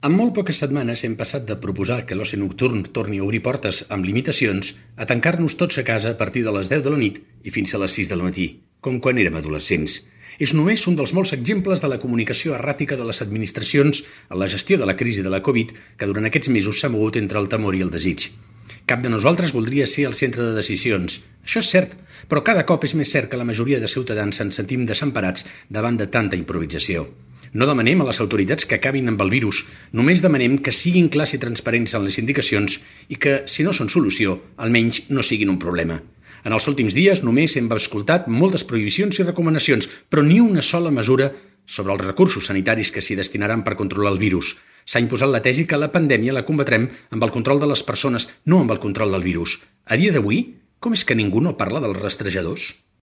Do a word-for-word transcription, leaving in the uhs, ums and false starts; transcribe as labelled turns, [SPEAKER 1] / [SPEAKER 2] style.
[SPEAKER 1] En molt poques setmanes hem passat de proposar que l'oci nocturn torni a obrir portes amb limitacions a tancar-nos tots a casa a partir de les deu de la nit i fins a les sis del matí, com quan érem adolescents. És només un dels molts exemples de la comunicació erràtica de les administracions en la gestió de la crisi de la Covid que durant aquests mesos s'ha mogut entre el temor i el desig. Cap de nosaltres voldria ser el centre de decisions. Això és cert, però cada cop és més cert que la majoria de ciutadans ens sentim desemparats davant de tanta improvisació. No demanem a les autoritats que acabin amb el virus, només demanem que siguin clars i transparents en les indicacions i que, si no són solució, almenys no siguin un problema. En els últims dies només hem escoltat moltes prohibicions i recomanacions, però ni una sola mesura sobre els recursos sanitaris que s'hi destinaran per controlar el virus. S'ha imposat la tesi que la pandèmia la combatrem amb el control de les persones, no amb el control del virus. A dia d'avui, com és que ningú no parla dels rastrejadors?